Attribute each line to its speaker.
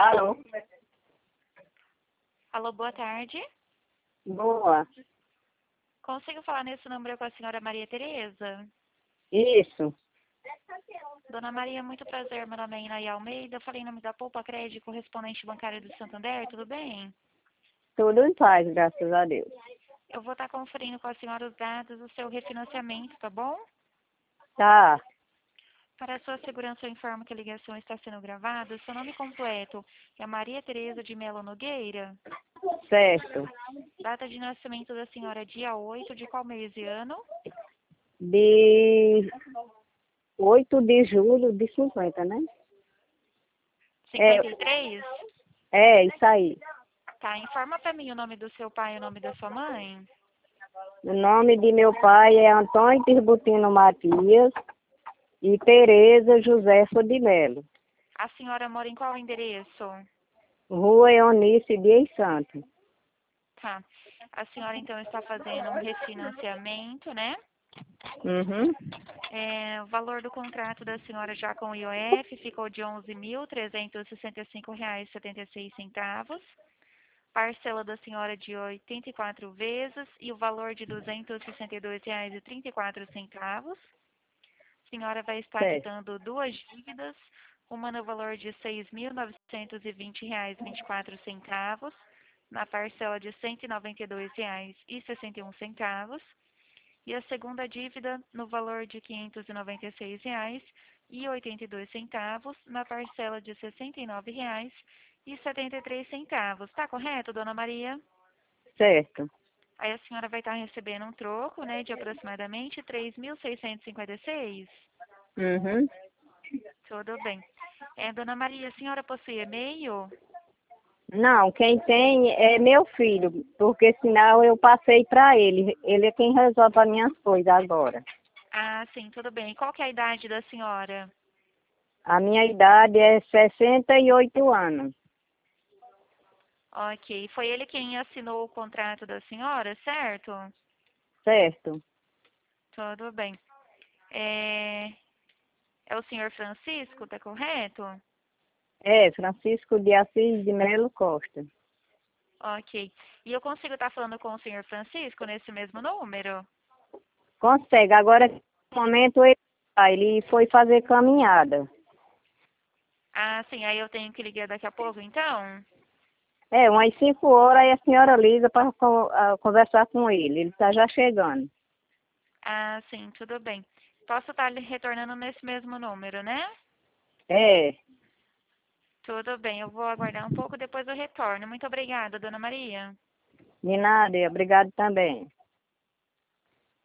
Speaker 1: Alô?
Speaker 2: Alô, boa tarde.
Speaker 1: Boa.
Speaker 2: Consigo falar nesse número com a senhora Maria Tereza?
Speaker 1: Isso.
Speaker 2: Dona Maria, muito prazer. Meu nome é Inaí Almeida. Eu falei em nome da Poupa Crédito, correspondente bancário do Santander. Tudo bem?
Speaker 1: Tudo em paz, graças a Deus.
Speaker 2: Eu vou estar conferindo com a senhora os dados do seu refinanciamento, tá bom?
Speaker 1: Tá,
Speaker 2: Para a sua segurança, eu informo que a ligação está sendo gravada. Seu nome completo é Maria Tereza de Melo Nogueira.
Speaker 1: certo.
Speaker 2: Data de nascimento da senhora, dia 8 de qual mês e ano?
Speaker 1: De 8 de julho de 50, né?
Speaker 2: 53?
Speaker 1: Isso aí.
Speaker 2: Tá, informa para mim o nome do seu pai e o nome da sua mãe.
Speaker 1: O nome de meu pai é Antônio Tirbutino Matias e Tereza Josefa de Melo.
Speaker 2: A senhora mora em qual endereço?
Speaker 1: Rua Eunice Dias Santos.
Speaker 2: Tá. A senhora, então, está fazendo um refinanciamento, né?
Speaker 1: Uhum.
Speaker 2: O valor do contrato da senhora já com o IOF ficou de R$ 11.365,76. Parcela da senhora de 84 vezes e o valor de R$ 262,34. A senhora vai estar
Speaker 1: Certo,
Speaker 2: quitando duas dívidas, uma no valor de R$ 6.920,24, na parcela de R$ 192,61, e a segunda dívida no valor de R$ 596,82, na parcela de R$ 69,73. Está correto, dona Maria?
Speaker 1: certo.
Speaker 2: Aí a senhora vai estar recebendo um troco, né, de aproximadamente R$ 3.656.
Speaker 1: Uhum.
Speaker 2: Tudo bem. Dona Maria, a senhora possui e-mail?
Speaker 1: Não, quem tem é meu filho, porque senão eu passei para ele. Ele é quem resolve as minhas coisas agora.
Speaker 2: Ah, sim, tudo bem. Qual que é a idade da senhora?
Speaker 1: A minha idade é 68 anos.
Speaker 2: Ok. Foi ele quem assinou o contrato da senhora, certo?
Speaker 1: Certo?
Speaker 2: Tudo bem. É, é o senhor Francisco, tá correto?
Speaker 1: É, Francisco de Assis de Melo Costa.
Speaker 2: Ok. E eu consigo estar falando com o senhor Francisco nesse mesmo número?
Speaker 1: Consegue. Agora, no momento, ele foi fazer caminhada.
Speaker 2: Ah, sim. Aí eu tenho que ligar daqui a pouco, então?
Speaker 1: É, umas 5 horas aí a senhora liga para conversar com ele. Ele está já chegando.
Speaker 2: Ah, sim, tudo bem. Posso estar lhe retornando nesse mesmo número, né?
Speaker 1: É,
Speaker 2: Tudo bem, eu vou aguardar um pouco, depois eu retorno. Muito obrigada, dona Maria.
Speaker 1: de nada, e obrigado também.